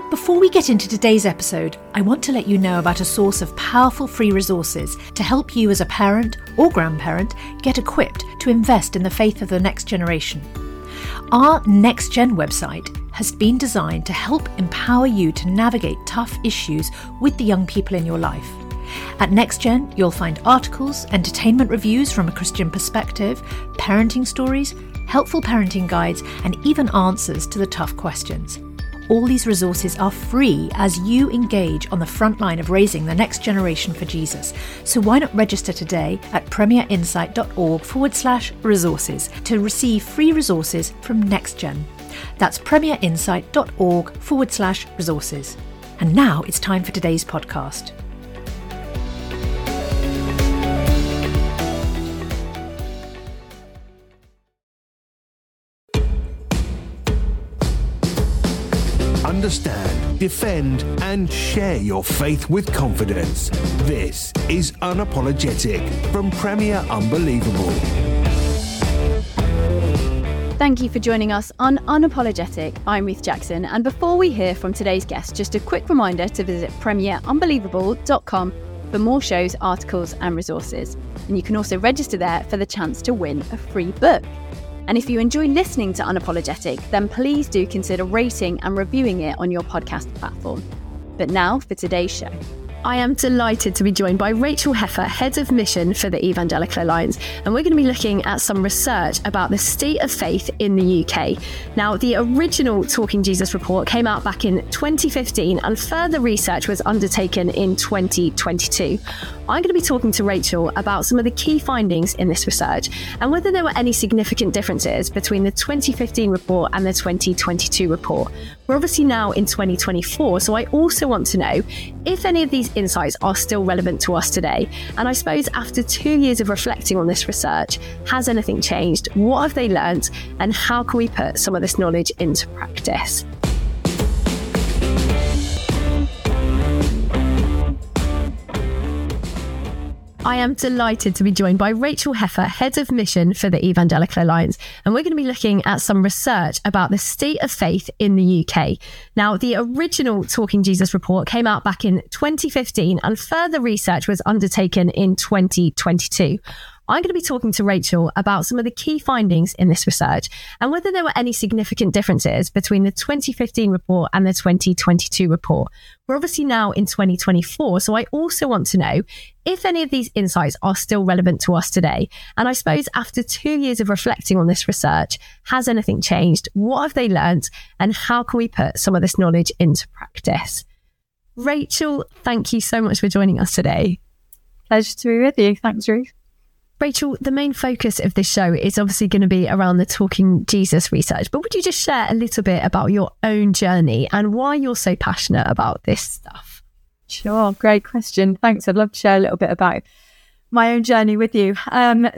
Before we get into today's episode, I want to let you know about a source of powerful free resources to help you as a parent or grandparent get equipped to invest in the faith of the next generation. Our Next Gen website has been designed to help empower you to navigate tough issues with the young people in your life. At Next Gen, you'll find articles, entertainment reviews from a Christian perspective, parenting stories, helpful parenting guides, and even answers to the tough questions. All these resources are free as you engage on the front line of raising the next generation for Jesus. So why not register today at premierinsight.org/resources to receive free resources from Next Gen. That's premierinsight.org/resources. And now it's time for today's podcast. Understand, defend, and share your faith with confidence. This is Unapologetic from Premier Unbelievable. Thank you for joining us on Unapologetic. I'm Ruth Jackson, and before we hear from today's guest, just a quick reminder to visit premierunbelievable.com for more shows, articles, and resources. And you can also register there for the chance to win a free book. And if you enjoy listening to Unapologetic, then please do consider rating and reviewing it on your podcast platform. But now for today's show. I am delighted to be joined by Rachel Heffer, Head of Mission for the Evangelical Alliance, and we're going to be looking at some research about the state of faith in the UK. Now, the original Talking Jesus report came out back in 2015, and further research was undertaken in 2022. I'm going to be talking to Rachel about some of the key findings in this research and whether there were any significant differences between the 2015 report and the 2022 report. We're obviously now in 2024, so I also want to know if any of these insights are still relevant to us today. And I suppose after 2 years of reflecting on this research, has anything changed? What have they learnt? And how can we put some of this knowledge into practice? I am delighted to be joined by Rachel Heffer, Head of Mission for the Evangelical Alliance, and we're going to be looking at some research about the state of faith in the UK. Now, the original Talking Jesus report came out back in 2015, and further research was undertaken in 2022. I'm going to be talking to Rachel about some of the key findings in this research and whether there were any significant differences between the 2015 report and the 2022 report. We're obviously now in 2024, so I also want to know if any of these insights are still relevant to us today. And I suppose after 2 years of reflecting on this research, has anything changed? What have they learnt? And how can we put some of this knowledge into practice? Rachel, thank you so much for joining us today. Pleasure to be with you. Thanks, Ruth. Rachel, the main focus of this show is obviously going to be around the Talking Jesus research, but would you just share a little bit about your own journey and why you're so passionate about this stuff? Sure, great question. Thanks. I'd love to share a little bit about my own journey with you. My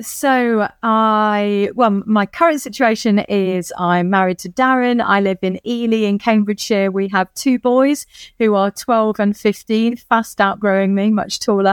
current situation is I'm married to Darren. I live in Ely in Cambridgeshire. We have 2 boys who are 12 and 15, fast outgrowing me, much taller.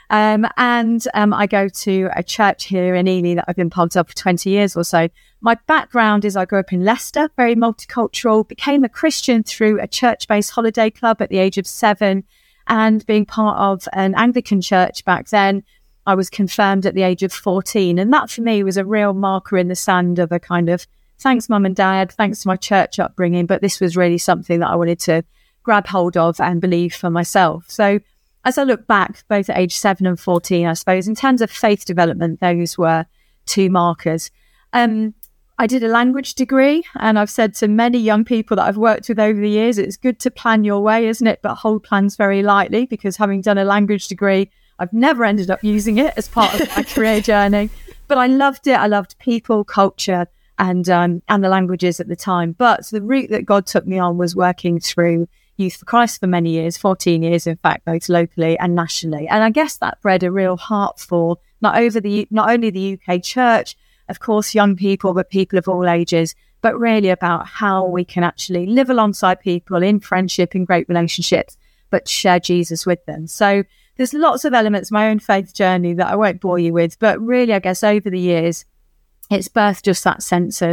I go to a church here in Ely that I've been part of for 20 years or so. My background is I grew up in Leicester, very multicultural, became a Christian through a church-based holiday club at the age of 7, and being part of an Anglican church back then, I was confirmed at the age of 14. And that for me was a real marker in the sand of a kind of, thanks mum and dad, thanks to my church upbringing, but this was really something that I wanted to grab hold of and believe for myself. So as I look back, both at age 7 and 14, I suppose, in terms of faith development, those were 2 markers. I did a language degree, and I've said to many young people that I've worked with over the years, it's good to plan your way, isn't it? But hold plans very lightly, because having done a language degree, I've never ended up using it as part of my career journey. But I loved it. I loved people, culture, and the languages at the time. But the route that God took me on was working through Youth for Christ for many years, 14 years, in fact, both locally and nationally. And I guess that bred a real heart for not only the UK church, of course, young people, but people of all ages, but really about how we can actually live alongside people in friendship, in great relationships, but share Jesus with them. So there's lots of elements, my own faith journey that I won't bore you with, but really, I guess over the years, it's birthed just that sense of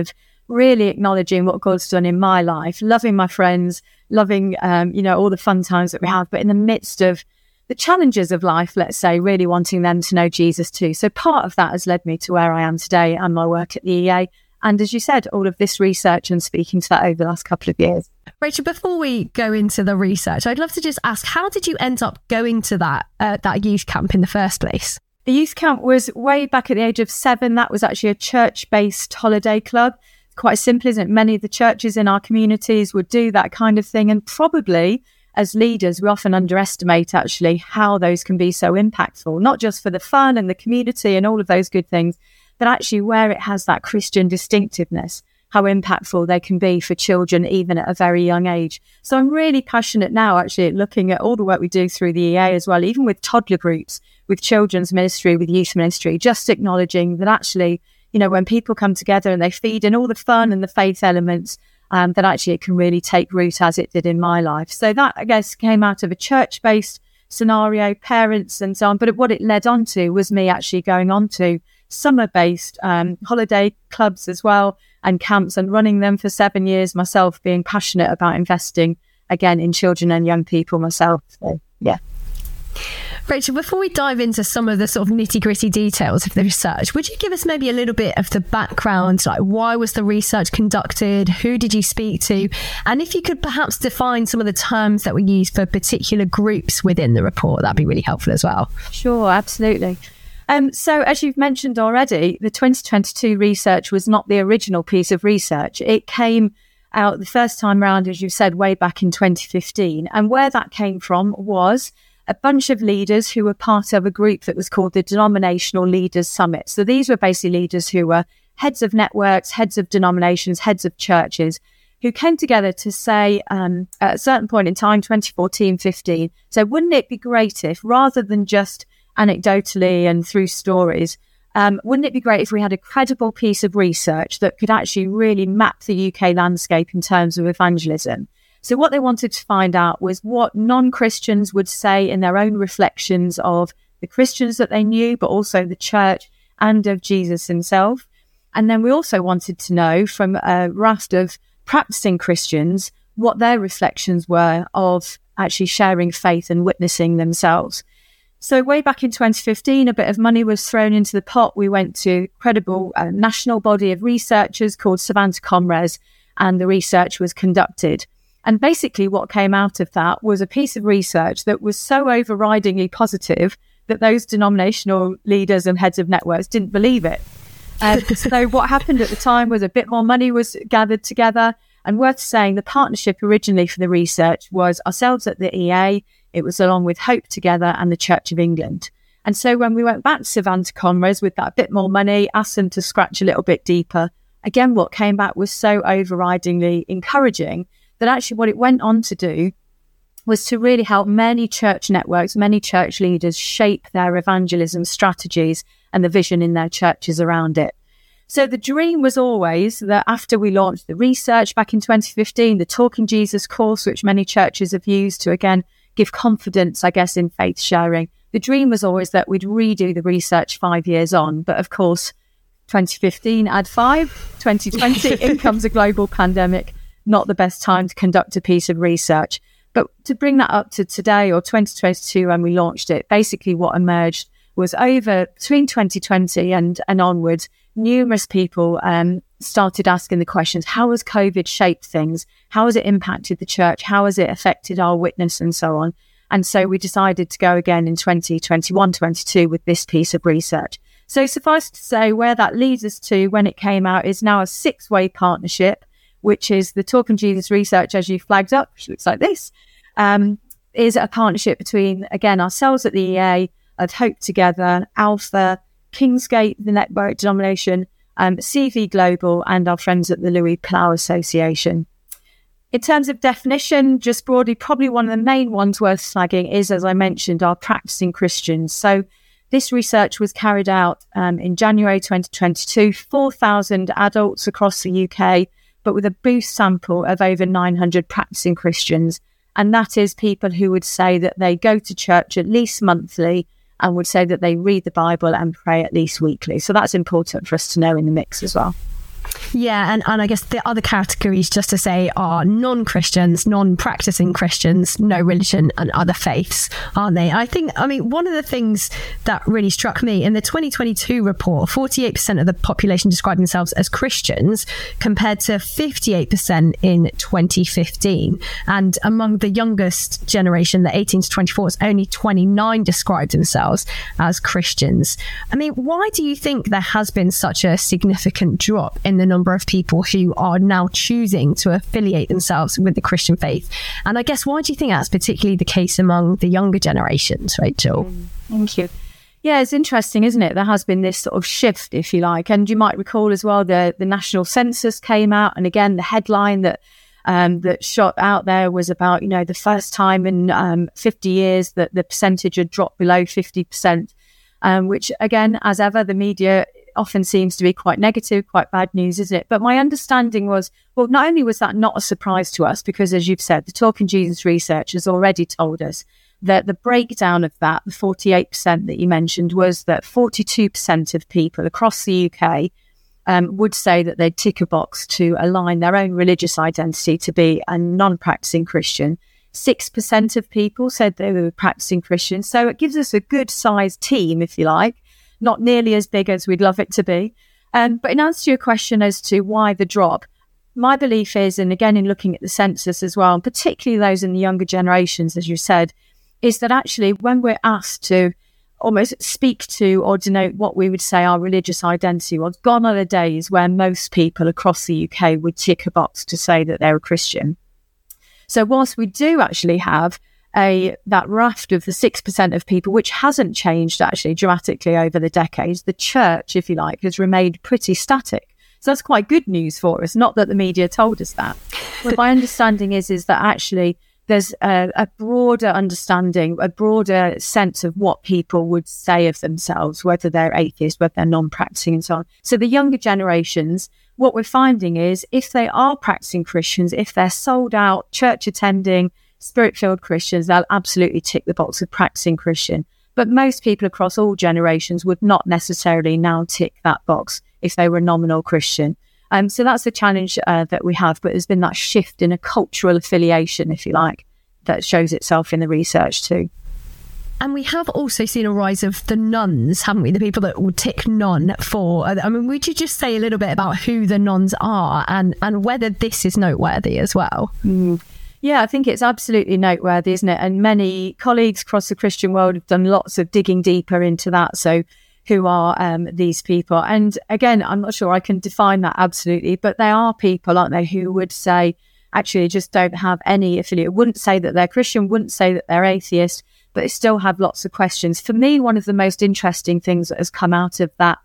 really acknowledging what God's done in my life, loving my friends, loving, all the fun times that we have, but in the midst of the challenges of life, let's say, really wanting them to know Jesus too. So part of that has led me to where I am today and my work at the EA. And as you said, all of this research and speaking to that over the last couple of years. Rachel, before we go into the research, I'd love to just ask, how did you end up going to that youth camp in the first place? The youth camp was way back at the age of 7. That was actually a church-based holiday club. Quite simple, isn't it? Many of the churches in our communities would do that kind of thing. And probably as leaders, we often underestimate actually how those can be so impactful, not just for the fun and the community and all of those good things, but actually where it has that Christian distinctiveness, how impactful they can be for children, even at a very young age. So I'm really passionate now, actually, at looking at all the work we do through the EA as well, even with toddler groups, with children's ministry, with youth ministry, just acknowledging that actually, when people come together and they feed in all the fun and the faith elements, that actually it can really take root as it did in my life. So that, I guess, came out of a church-based scenario, parents and so on. But what it led on to was me actually going on to summer-based holiday clubs as well, and camps, and running them for 7 years myself, being passionate about investing, again, in children and young people myself. So, yeah. Rachel, before we dive into some of the sort of nitty-gritty details of the research, would you give us maybe a little bit of the background, like why was the research conducted, who did you speak to, and if you could perhaps define some of the terms that were used for particular groups within the report, that'd be really helpful as well. Sure, absolutely. So as you've mentioned already, the 2022 research was not the original piece of research. It came out the first time round, as you said, way back in 2015. And where that came from was a bunch of leaders who were part of a group that was called the Denominational Leaders Summit. So these were basically leaders who were heads of networks, heads of denominations, heads of churches, who came together to say at a certain point in time, 2014-15, so wouldn't it be great if, rather than just anecdotally and through stories, wouldn't it be great if we had a credible piece of research that could actually really map the UK landscape in terms of evangelism? So what they wanted to find out was what non-Christians would say in their own reflections of the Christians that they knew, but also the church and of Jesus himself. And then we also wanted to know from a raft of practicing Christians what their reflections were of actually sharing faith and witnessing themselves. So way back in 2015, a bit of money was thrown into the pot. We went to a credible national body of researchers called Savanta Comres, and the research was conducted. And basically what came out of that was a piece of research that was so overridingly positive that those denominational leaders and heads of networks didn't believe it. So what happened at the time was a bit more money was gathered together. And worth saying, the partnership originally for the research was ourselves at the EA, it was along with Hope Together and the Church of England. And so when we went back to Savanta Comres with that bit more money, asked them to scratch a little bit deeper, again, what came back was so overridingly encouraging that actually what it went on to do was to really help many church networks, many church leaders shape their evangelism strategies and the vision in their churches around it. So the dream was always that after we launched the research back in 2015, the Talking Jesus course, which many churches have used to, again, give confidence, I guess, in faith sharing. The dream was always that we'd redo the research 5 years on. But of course, 2015, add 5, 2020, in comes a global pandemic. Not the best time to conduct a piece of research. But to bring that up to today, or 2022, when we launched it, basically what emerged was over between 2020 and onwards, numerous people started asking the questions, how has COVID shaped things? How has it impacted the church? How has it affected our witness and so on? And so we decided to go again in 2021-22 with this piece of research. So suffice to say, where that leads us to when it came out is now a 6-way partnership, which is the Talking Jesus research, as you flagged up, which looks like this, is a partnership between, again, ourselves at the EA, of Hope Together, Alpha, Kingsgate, the network denomination, CV Global, and our friends at the Louis Plough Association. In terms of definition, just broadly, probably one of the main ones worth flagging is, as I mentioned, our practicing Christians. So this research was carried out in January 2022, 4,000 adults across the UK, but with a boost sample of over 900 practicing Christians. And that is people who would say that they go to church at least monthly and would say that they read the Bible and pray at least weekly. So that's important for us to know in the mix as well. Yeah, and I guess the other categories, just to say, are non-Christians, non-practicing Christians, no religion and other faiths, aren't they? I mean, one of the things that really struck me in the 2022 report, 48% of the population described themselves as Christians compared to 58% in 2015. And among the youngest generation, the 18 to 24s, only 29 described themselves as Christians. I mean, why do you think there has been such a significant drop in the number of people who are now choosing to affiliate themselves with the Christian faith? And I guess, why do you think that's particularly the case among the younger generations, Rachel? Thank you. Yeah, it's interesting, isn't it? There has been this sort of shift, if you like. And you might recall as well, the national census came out. And again, the headline that shot out there was about, the first time in 50 years that the percentage had dropped below 50%, which again, as ever, the media often seems to be quite negative, quite bad news, isn't it? But my understanding was, well, not only was that not a surprise to us, because as you've said, the Talking Jesus research has already told us that the breakdown of that, the 48% that you mentioned, was that 42% of people across the UK would say that they'd tick a box to align their own religious identity to be a non-practicing Christian. 6% of people said they were practicing Christians. So it gives us a good sized team, if you like, not nearly as big as we'd love it to be. But in answer to your question as to why the drop, my belief is, and again, in looking at the census as well, and particularly those in the younger generations, as you said, is that actually when we're asked to almost speak to or denote what we would say our religious identity was, gone are the days where most people across the UK would tick a box to say that they're a Christian. So whilst we do actually have that raft of the 6% of people, which hasn't changed actually dramatically over the decades, the church, if you like, has remained pretty static. So that's quite good news for us. Not that the media told us that. But my understanding is that actually there's a broader understanding, a broader sense of what people would say of themselves, whether they're atheist, whether they're non-practicing and so on. So the younger generations, what we're finding is if they are practicing Christians, if they're sold out, church attending, Spirit-filled Christians, they'll absolutely tick the box of practicing Christian. But most people across all generations would not necessarily now tick that box if they were a nominal Christian. So that's the challenge that we have. But there's been that shift in a cultural affiliation, if you like, that shows itself in the research too. And we have also seen a rise of the nuns, haven't we? The people that will tick non for. I mean, would you just say a little bit about who the nuns are and whether this is noteworthy as well? Yeah, I think it's absolutely noteworthy, isn't it? And many colleagues across the Christian world have done lots of digging deeper into that. So who are these people? And again, I'm not sure I can define that absolutely, but they are people, aren't they, who would say, actually just don't have any affiliate, wouldn't say that they're Christian, wouldn't say that they're atheist, but they still have lots of questions. For me, one of the most interesting things that has come out of that,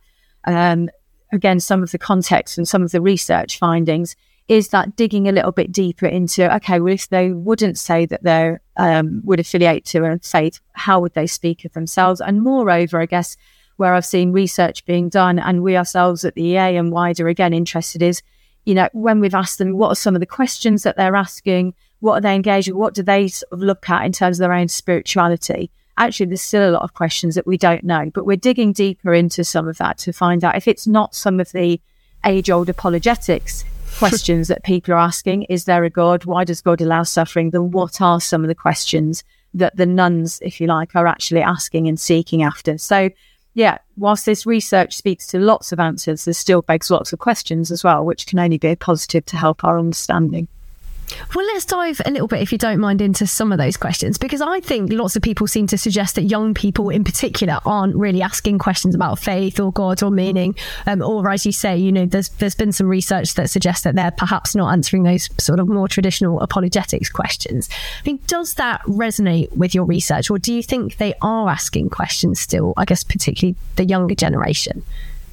again, some of the context and some of the research findings, is that digging a little bit deeper into, okay, well, if they wouldn't say that they would affiliate to a faith, how would they speak of themselves? And moreover, I guess, where I've seen research being done, and we ourselves at the EA and wider, again, interested is, when we've asked them what are some of the questions that they're asking, what are they engaging, what do they sort of look at in terms of their own spirituality? Actually, there's still a lot of questions that we don't know, but we're digging deeper into some of that to find out if it's not some of the age-old apologetics questions that people are asking. Is there a God? Why does God allow suffering? Then what are some of the questions that the nuns, if you like, are actually asking and seeking after? So, yeah, whilst this research speaks to lots of answers, there still begs lots of questions as well, which can only be a positive to help our understanding. Well, let's dive a little bit, if you don't mind, into some of those questions, because I think lots of people seem to suggest that young people in particular aren't really asking questions about faith or God or meaning, or as you say, there's been some research that suggests that they're perhaps not answering those sort of more traditional apologetics questions. I mean, does that resonate with your research, or do you think they are asking questions still, I guess particularly the younger generation?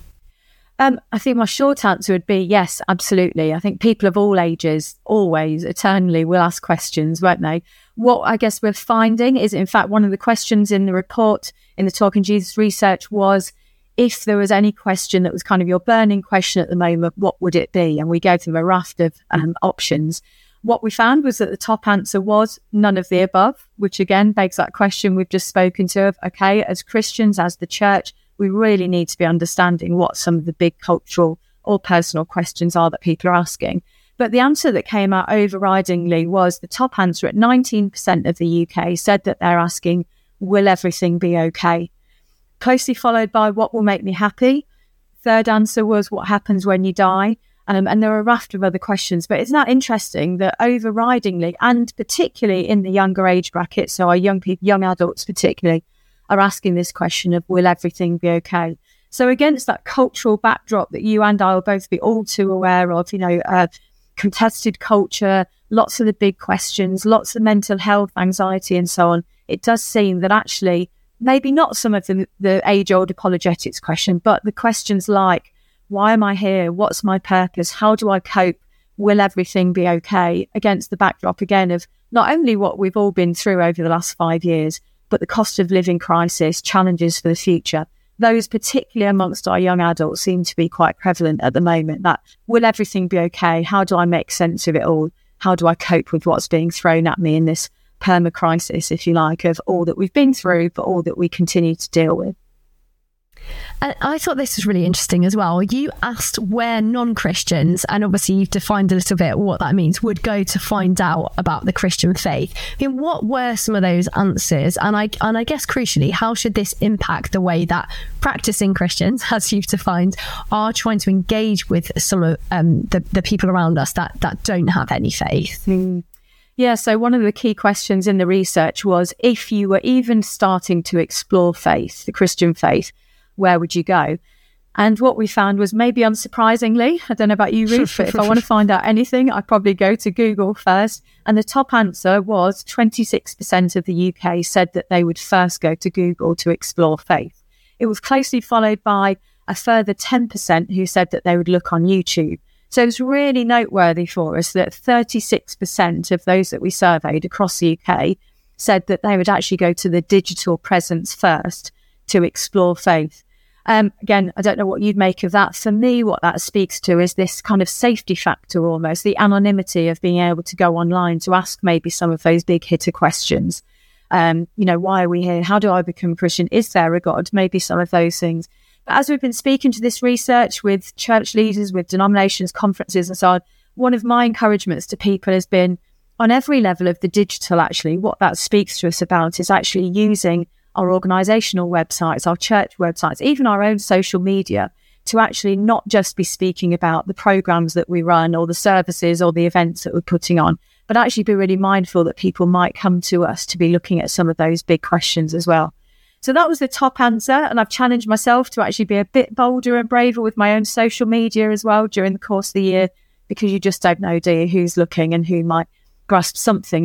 I think my short answer would be yes, absolutely. I think people of all ages, always, eternally, will ask questions, won't they? What I guess we're finding is, in fact, one of the questions in the report, in the Talking Jesus research, was if there was any question that was kind of your burning question at the moment, what would it be? And we gave them a raft of options. What we found was that the top answer was none of the above, which again begs that question we've just spoken to of, okay, as Christians, as the church, we really need to be understanding what some of the big cultural or personal questions are that people are asking. But the answer that came out overridingly was the top answer at 19% of the UK said that they're asking, will everything be okay? Closely followed by what will make me happy. Third answer was what happens when you die. And there are a raft of other questions. But isn't that interesting that overridingly, and particularly in the younger age bracket, so our young people, young adults particularly, are asking this question of will everything be okay? So against that cultural backdrop that you and I will both be all too aware of, contested culture, lots of the big questions, lots of mental health, anxiety and so on, it does seem that actually maybe not some of the age-old apologetics question, but the questions like, why am I here? What's my purpose? How do I cope? Will everything be okay? Against the backdrop again of not only what we've all been through over the last 5 years, but the cost of living crisis, challenges for the future. Those, particularly amongst our young adults, seem to be quite prevalent at the moment. That will everything be okay? How do I make sense of it all? How do I cope with what's being thrown at me in this perma-crisis, if you like, of all that we've been through, but all that we continue to deal with? And I thought this was really interesting as well. You asked where non-Christians, and obviously you've defined a little bit what that means, would go to find out about the Christian faith. I mean, what were some of those answers? And I guess crucially, how should this impact the way that practicing Christians, as you've defined, are trying to engage with some of the people around us that don't have any faith? Yeah, so one of the key questions in the research was, if you were even starting to explore faith, the Christian faith, where would you go? And what we found was, maybe unsurprisingly, I don't know about you, Ruth, but if I want to find out anything, I'd probably go to Google first. And the top answer was 26% of the UK said that they would first go to Google to explore faith. It was closely followed by a further 10% who said that they would look on YouTube. So it's really noteworthy for us that 36% of those that we surveyed across the UK said that they would actually go to the digital presence first to explore faith. Again, I don't know what you'd make of that. For me, what that speaks to is this kind of safety factor almost, the anonymity of being able to go online to ask maybe some of those big hitter questions. Why are we here? How do I become a Christian? Is there a God? Maybe some of those things. But as we've been speaking to this research with church leaders, with denominations, conferences and so on, one of my encouragements to people has been, on every level of the digital, actually, what that speaks to us about is actually using our organisational websites, our church websites, even our own social media, to actually not just be speaking about the programmes that we run or the services or the events that we're putting on, but actually be really mindful that people might come to us to be looking at some of those big questions as well. So that was the top answer, and I've challenged myself to actually be a bit bolder and braver with my own social media as well during the course of the year, because you just don't know, do you, who's looking and who might grasp something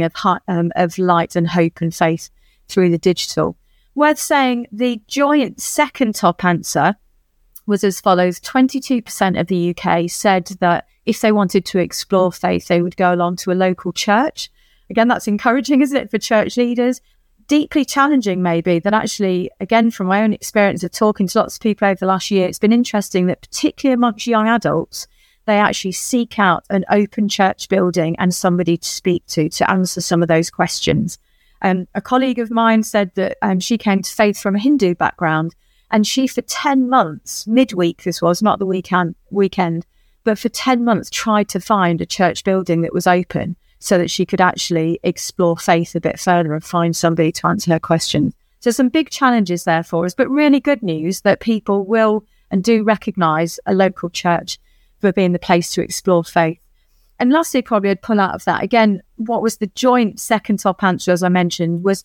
of light and hope and faith through the digital. Worth saying, the joint second top answer was as follows. 22% of the UK said that if they wanted to explore faith, they would go along to a local church. Again, that's encouraging, isn't it, for church leaders? Deeply challenging, maybe, that actually, again, from my own experience of talking to lots of people over the last year, it's been interesting that particularly amongst young adults, they actually seek out an open church building and somebody to speak to answer some of those questions. A colleague of mine said that she came to faith from a Hindu background, and she, for 10 months, midweek this was, not the weekend, but for 10 months tried to find a church building that was open so that she could actually explore faith a bit further and find somebody to answer her questions. So some big challenges there for us, but really good news that people will and do recognise a local church for being the place to explore faith. And lastly, probably I'd pull out of that, again, what was the joint second top answer, as I mentioned, was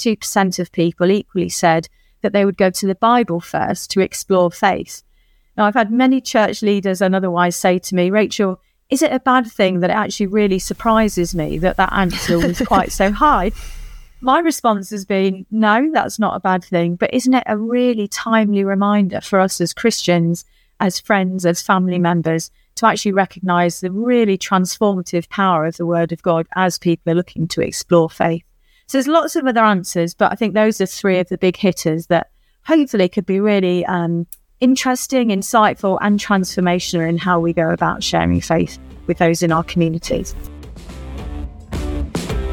22% of people equally said that they would go to the Bible first to explore faith. Now, I've had many church leaders and otherwise say to me, Rachel, is it a bad thing that it actually really surprises me that answer was quite so high? My response has been, no, that's not a bad thing. But isn't it a really timely reminder for us as Christians, as friends, as family members, to actually recognise the really transformative power of the Word of God as people are looking to explore faith? So there's lots of other answers, but I think those are three of the big hitters that hopefully could be really interesting, insightful and transformational in how we go about sharing faith with those in our communities.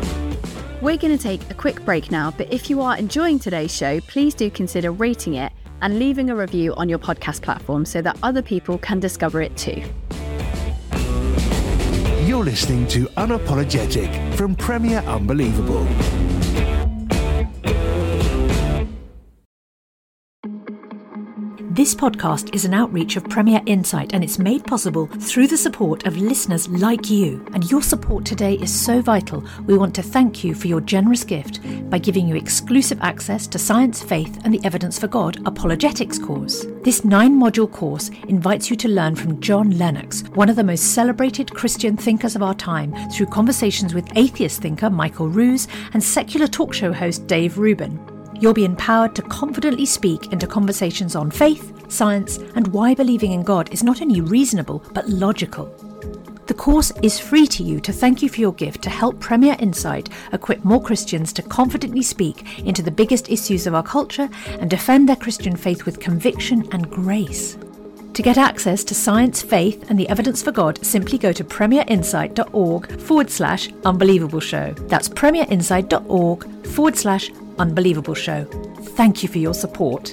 We're going to take a quick break now, but if you are enjoying today's show, please do consider rating it and leaving a review on your podcast platform so that other people can discover it too. You're listening to Unapologetic from Premier Unbelievable. This podcast is an outreach of Premier Insight, and it's made possible through the support of listeners like you. And your support today is so vital. We want to thank you for your generous gift by giving you exclusive access to Science, Faith and the Evidence for God Apologetics course. This 9-module course invites you to learn from John Lennox, one of the most celebrated Christian thinkers of our time, through conversations with atheist thinker Michael Ruse and secular talk show host Dave Rubin. You'll be empowered to confidently speak into conversations on faith, science, and why believing in God is not only reasonable, but logical. The course is free to you to thank you for your gift to help Premier Insight equip more Christians to confidently speak into the biggest issues of our culture and defend their Christian faith with conviction and grace. To get access to Science, Faith and the Evidence for God, simply go to premierinsight.org/unbelievable show. That's premierinsight.org/unbelievable show. Thank you for your support.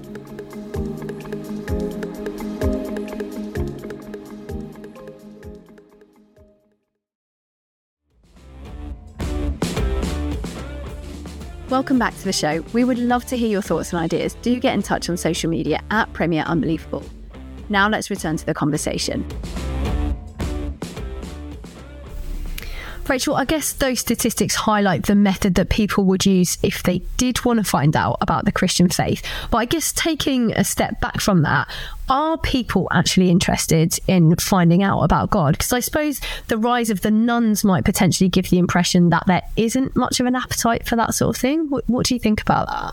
Welcome back to the show. We would love to hear your thoughts and ideas. Do get in touch on social media at Premier Unbelievable. Now let's return to the conversation. Rachel, I guess those statistics highlight the method that people would use if they did want to find out about the Christian faith. But I guess taking a step back from that, are people actually interested in finding out about God? Because I suppose the rise of the nuns might potentially give the impression that there isn't much of an appetite for that sort of thing. What do you think about that?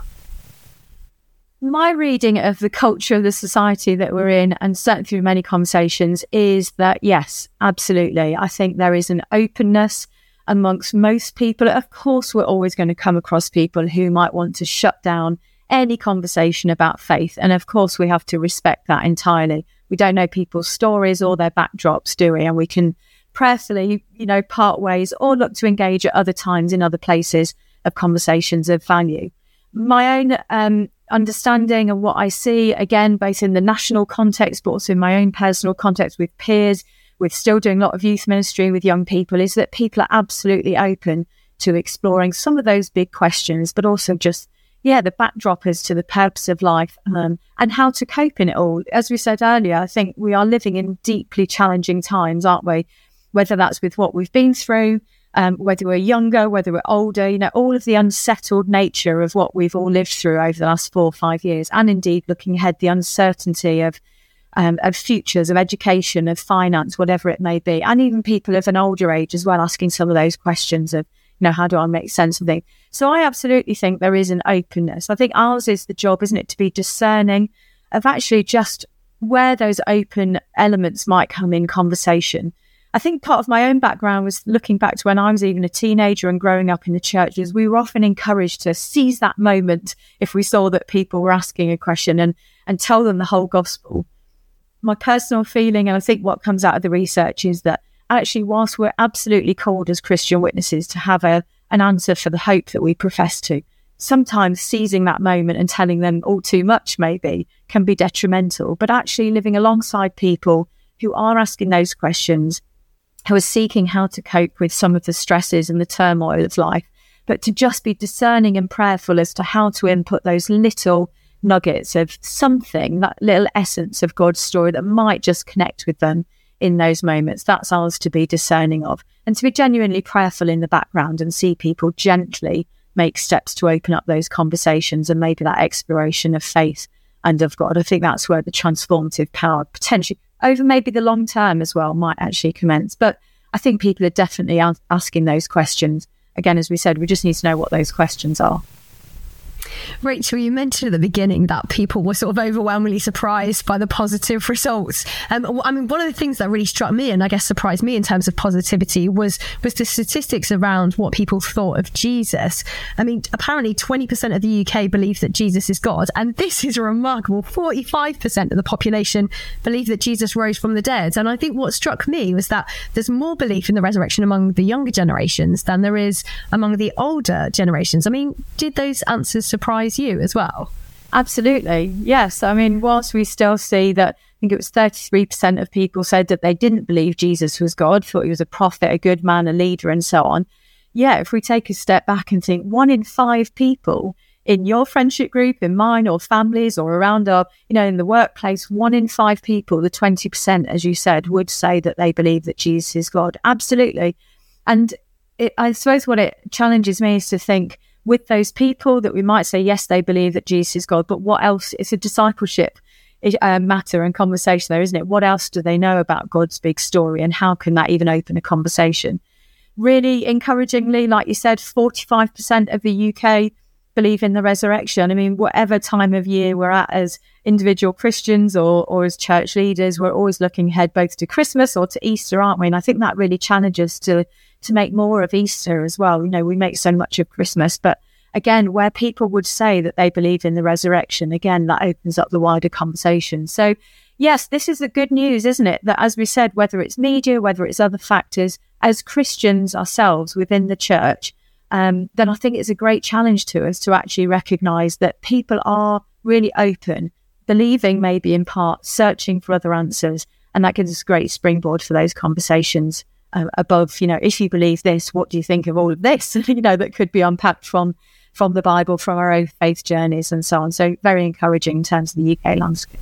My reading of the culture of the society that we're in, and certainly through many conversations, is that yes, absolutely. I think there is an openness amongst most people. Of course, we're always going to come across people who might want to shut down any conversation about faith. And of course, we have to respect that entirely. We don't know people's stories or their backdrops, do we? And we can prayerfully, part ways or look to engage at other times in other places of conversations of value. My own understanding and what I see, again, both in the national context, but also in my own personal context with peers, with still doing a lot of youth ministry with young people, is that people are absolutely open to exploring some of those big questions, but also just, the backdrop as to the purpose of life and how to cope in it all. As we said earlier, I think we are living in deeply challenging times, aren't we? Whether that's with what we've been through, whether we're younger, whether we're older, all of the unsettled nature of what we've all lived through over the last 4 or 5 years, and indeed looking ahead, the uncertainty of futures, of education, of finance, whatever it may be, and even people of an older age as well, asking some of those questions of, how do I make sense of things? So I absolutely think there is an openness. I think ours is the job, isn't it, to be discerning of actually just where those open elements might come in conversation. I think part of my own background was looking back to when I was even a teenager and growing up in the churches. We were often encouraged to seize that moment if we saw that people were asking a question and tell them the whole gospel. My personal feeling, and I think what comes out of the research, is that actually, whilst we're absolutely called as Christian witnesses to have an answer for the hope that we profess to, sometimes seizing that moment and telling them all too much maybe can be detrimental. But actually living alongside people who are asking those questions, who are seeking how to cope with some of the stresses and the turmoil of life, but to just be discerning and prayerful as to how to input those little nuggets of something, that little essence of God's story that might just connect with them in those moments. That's ours to be discerning of, and to be genuinely prayerful in the background and see people gently make steps to open up those conversations and maybe that exploration of faith and of God. I think that's where the transformative power potentially over maybe the long term as well might actually commence. But I think people are definitely asking those questions. Again, as we said, we just need to know what those questions are. Rachel, you mentioned at the beginning that people were sort of overwhelmingly surprised by the positive results. I mean, one of the things that really struck me and I guess surprised me in terms of positivity was the statistics around what people thought of Jesus. I mean, apparently 20% of the UK believe that Jesus is God, and this is remarkable. 45% of the population believe that Jesus rose from the dead. And I think what struck me was that there's more belief in the resurrection among the younger generations than there is among the older generations. I mean, did those answers surprise you as well? Absolutely. Yes. I mean, whilst we still see that, I think it was 33% of people said that they didn't believe Jesus was God, thought he was a prophet, a good man, a leader, and so on. Yeah, if we take a step back and think 1 in 5 people in your friendship group, in mine, or families, or around our, in the workplace, 1 in 5 people, the 20%, as you said, would say that they believe that Jesus is God. Absolutely. And I suppose what it challenges me is to think, with those people that we might say, yes, they believe that Jesus is God, but what else? It's a discipleship matter and conversation there, isn't it? What else do they know about God's big story, and how can that even open a conversation? Really encouragingly, like you said, 45% of the UK believe in the resurrection. I mean, whatever time of year we're at as individual Christians or as church leaders, we're always looking ahead both to Christmas or to Easter, aren't we? And I think that really challenges to make more of Easter as well. We make so much of Christmas, but again, where people would say that they believe in the resurrection, again, that opens up the wider conversation. So yes, this is the good news, isn't it? That, as we said, whether it's media, whether it's other factors, as Christians ourselves within the church, then I think it's a great challenge to us to actually recognise that people are really open, believing maybe in part, searching for other answers, and that gives us a great springboard for those conversations above, if you believe this, what do you think of all of this? That could be unpacked from the Bible, from our own faith journeys and so on. So very encouraging in terms of the UK landscape.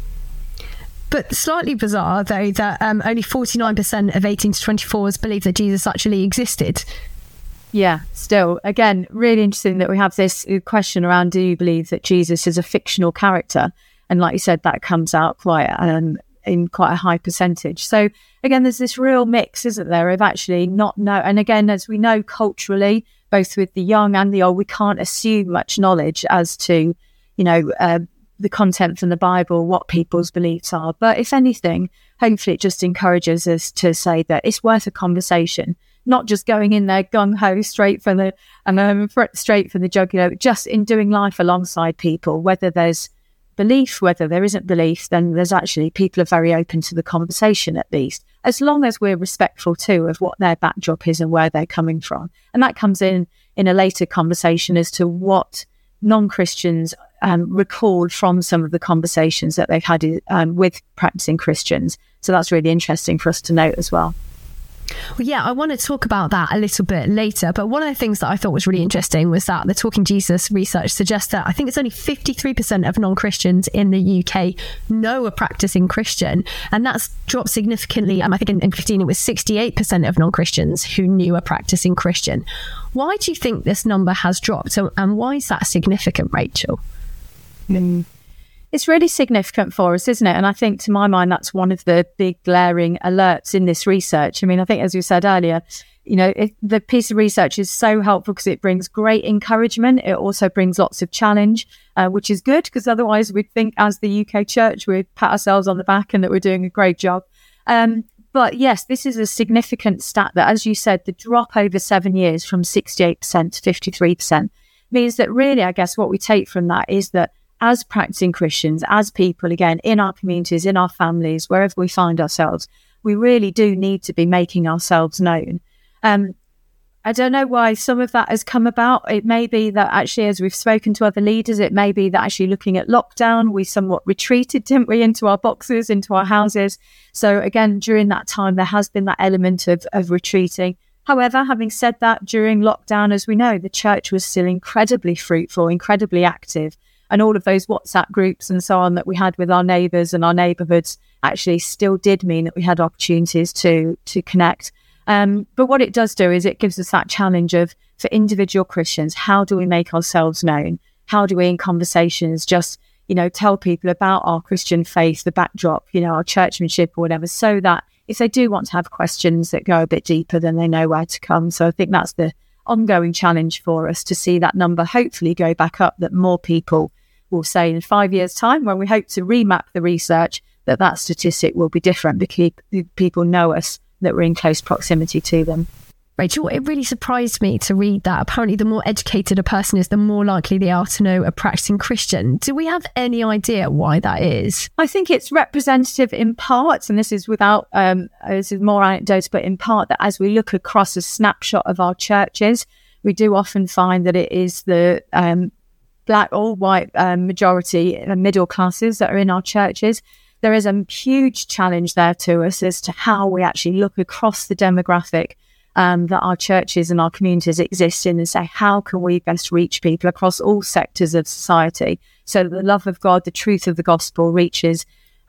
But slightly bizarre, though, that only 49% of 18 to 24s believe that Jesus actually existed. Yeah, still, again, really interesting that we have this question around, do you believe that Jesus is a fictional character? And like you said, that comes out quite in quite a high percentage. So again, there's this real mix, isn't there, of actually not know. And again, as we know culturally, both with the young and the old, we can't assume much knowledge as to, the content from the Bible, what people's beliefs are. But if anything, hopefully it just encourages us to say that it's worth a conversation, not just going in there gung-ho straight for the jugular, just in doing life alongside people, whether there's belief, whether there isn't belief, then there's actually, people are very open to the conversation, at least, as long as we're respectful too of what their backdrop is and where they're coming from. And that comes in a later conversation as to what non-Christians recalled from some of the conversations that they've had with practicing Christians. So that's really interesting for us to note as well. Well, yeah, I want to talk about that a little bit later. But one of the things that I thought was really interesting was that the Talking Jesus research suggests that I think it's only 53% of non-Christians in the UK know a practicing Christian. And that's dropped significantly. I think in 2015 it was 68% of non-Christians who knew a practicing Christian. Why do you think this number has dropped? And why is that significant, Rachel? It's really significant for us, isn't it? And I think, to my mind, that's one of the big glaring alerts in this research. I mean, I think, as we said earlier, the piece of research is so helpful because it brings great encouragement. It also brings lots of challenge, which is good, because otherwise we'd think, as the UK church, we'd pat ourselves on the back and that we're doing a great job. But yes, this is a significant stat that, as you said, the drop over 7 years from 68% to 53% means that really, I guess, what we take from that is that as practicing Christians, as people, again, in our communities, in our families, wherever we find ourselves, we really do need to be making ourselves known. I don't know why some of that has come about. It may be that actually, as we've spoken to other leaders, it may be that actually looking at lockdown, we somewhat retreated, didn't we, into our boxes, into our houses. So again, during that time, there has been that element of retreating. However, having said that, during lockdown, as we know, the church was still incredibly fruitful, incredibly active. And all of those WhatsApp groups and so on that we had with our neighbours and our neighbourhoods actually still did mean that we had opportunities to connect. But what it does do is it gives us that challenge of, for individual Christians, how do we make ourselves known? How do we, in conversations, just, tell people about our Christian faith, the backdrop, our churchmanship or whatever, so that if they do want to have questions that go a bit deeper, then they know where to come. So I think that's the ongoing challenge for us, to see that number hopefully go back up, that more people will say in 5 years' time, when we hope to remap the research, that statistic will be different because people know us, that we're in close proximity to them. Rachel, it really surprised me to read that apparently the more educated a person is, the more likely they are to know a practicing Christian. Do we have any idea why that is? I think it's representative in part, and this is this is more anecdotal, but in part that as we look across a snapshot of our churches, we do often find that it is the black or white majority middle classes that are in our churches. There is a huge challenge there to us as to how we actually look across the demographic that our churches and our communities exist in and say, how can we best reach people across all sectors of society so that the love of God, the truth of the gospel reaches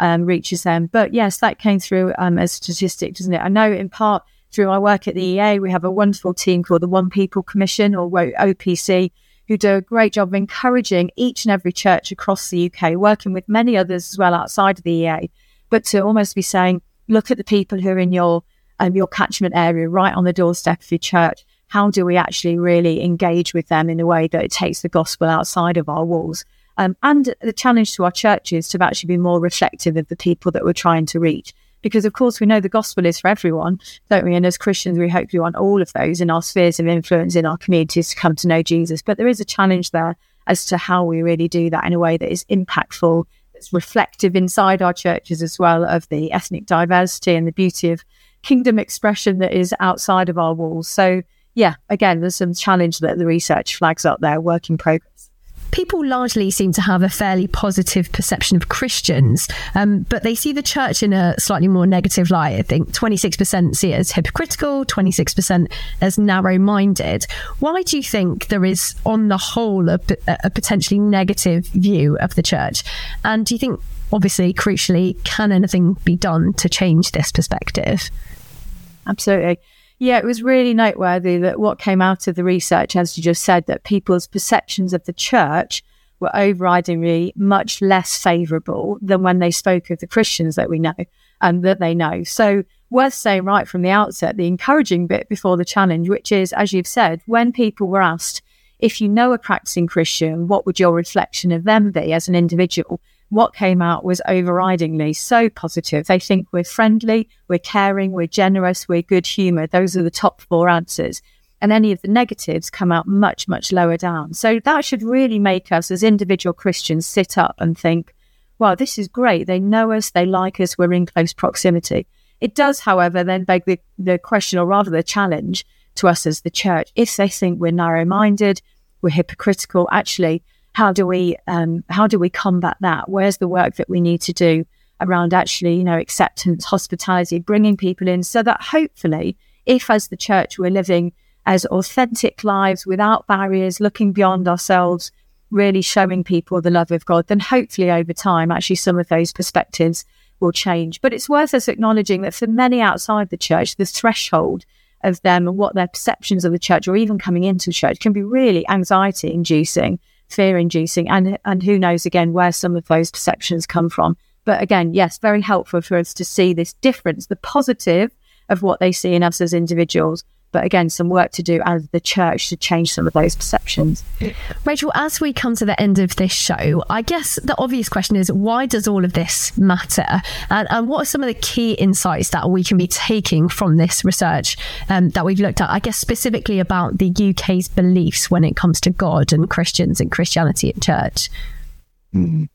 them. But yes, that came through as a statistic, doesn't it? I know in part through my work at the EA, we have a wonderful team called the One People Commission, or OPC, who do a great job of encouraging each and every church across the UK, working with many others as well outside of the EA, but to almost be saying, look at the people who are in your catchment area, right on the doorstep of your church. How do we actually really engage with them in a way that it takes the gospel outside of our walls? And the challenge to our churches to actually be more reflective of the people that we're trying to reach. Because, of course, we know the gospel is for everyone, don't we? And as Christians, we hopefully want all of those in our spheres of influence in our communities to come to know Jesus. But there is a challenge there as to how we really do that in a way that is impactful, that's reflective inside our churches as well of the ethnic diversity and the beauty of kingdom expression that is outside of our walls. So, yeah, again, there's some challenge that the research flags up there, work in progress. People largely seem to have a fairly positive perception of Christians, but they see the church in a slightly more negative light. I think 26% see it as hypocritical, 26% as narrow-minded. Why do you think there is, on the whole, a potentially negative view of the church? And do you think, obviously, crucially, can anything be done to change this perspective? Absolutely. Yeah, it was really noteworthy that what came out of the research, as you just said, that people's perceptions of the church were overridingly much less favourable than when they spoke of the Christians that we know and that they know. So worth saying right from the outset, the encouraging bit before the challenge, which is, as you've said, when people were asked, if you know a practicing Christian, what would your reflection of them be as an individual? What came out was overridingly so positive. They think we're friendly, we're caring, we're generous, we're good humour. Those are the top 4 answers. And any of the negatives come out much, much lower down. So that should really make us as individual Christians sit up and think, wow, this is great. They know us, they like us, we're in close proximity. It does, however, then beg the question, or rather the challenge to us as the church. If they think we're narrow-minded, we're hypocritical, actually, how do we combat that? Where's the work that we need to do around actually, acceptance, hospitality, bringing people in so that hopefully, if as the church we're living as authentic lives without barriers, looking beyond ourselves, really showing people the love of God, then hopefully over time, actually some of those perspectives will change. But it's worth us acknowledging that for many outside the church, the threshold of them and what their perceptions of the church or even coming into church can be really anxiety-inducing, fear-inducing, and who knows, again, where some of those perceptions come from. But again, yes, very helpful for us to see this difference, the positive of what they see in us as individuals. But again, some work to do as the church to change some of those perceptions. Rachel, as we come to the end of this show, I guess the obvious question is, why does all of this matter? And what are some of the key insights that we can be taking from this research that we've looked at, I guess specifically about the UK's beliefs when it comes to God and Christians and Christianity at church? Mm.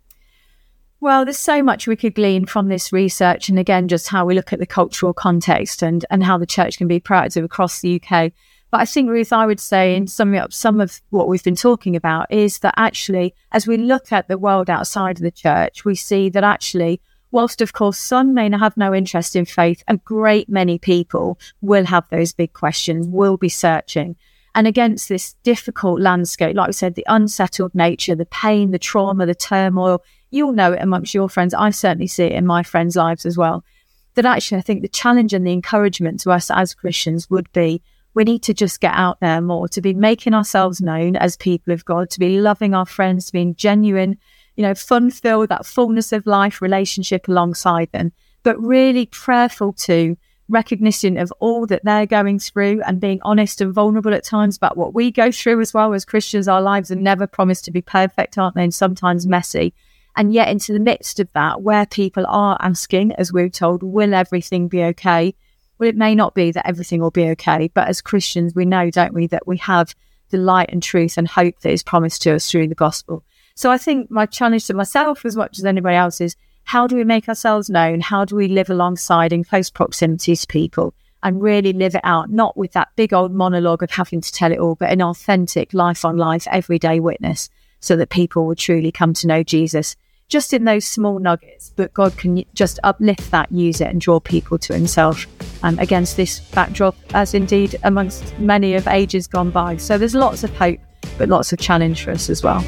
Well, there's so much we could glean from this research, and again, just how we look at the cultural context and how the church can be proactive across the UK. But I think, Ruth, I would say, in summing up some of what we've been talking about, is that actually, as we look at the world outside of the church, we see that actually, whilst of course some may have no interest in faith, a great many people will have those big questions, will be searching. And against this difficult landscape, like we said, the unsettled nature, the pain, the trauma, the turmoil, you'll know it amongst your friends. I certainly see it in my friends' lives as well. That actually, I think the challenge and the encouragement to us as Christians would be, we need to just get out there more, to be making ourselves known as people of God, to be loving our friends, to be in genuine, fun-filled, that fullness of life relationship alongside them, but really prayerful too, recognition of all that they're going through and being honest and vulnerable at times about what we go through as well. As Christians, our lives are never promised to be perfect, aren't they? And sometimes messy. And yet into the midst of that, where people are asking, as we're told, will everything be okay? Well, it may not be that everything will be okay. But as Christians, we know, don't we, that we have the light and truth and hope that is promised to us through the gospel. So I think my challenge to myself, as much as anybody else, is how do we make ourselves known? How do we live alongside in close proximity to people and really live it out, not with that big old monologue of having to tell it all, but an authentic life on life, everyday witness. so that people will truly come to know Jesus just in those small nuggets. But God can just uplift that, use it and draw people to himself against this backdrop, as indeed amongst many of ages gone by. So there's lots of hope, but lots of challenge for us as well.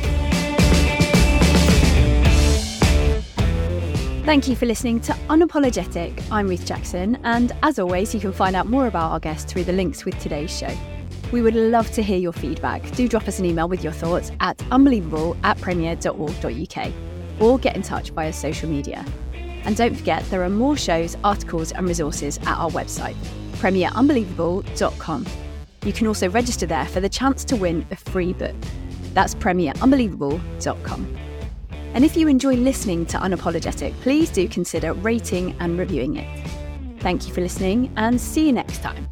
Thank you for listening to Unapologetic. I'm Ruth Jackson, and as always, you can find out more about our guests through the links with today's show. We would love to hear your feedback. Do drop us an email with your thoughts at unbelievable@premier.org.uk or get in touch via social media. And don't forget, there are more shows, articles and resources at our website, premierunbelievable.com. You can also register there for the chance to win a free book. That's premierunbelievable.com. And if you enjoy listening to Unapologetic, please do consider rating and reviewing it. Thank you for listening, and see you next time.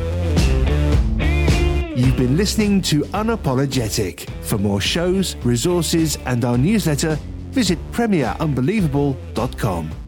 You've been listening to Unapologetic. For more shows, resources and our newsletter, visit premierunbelievable.com.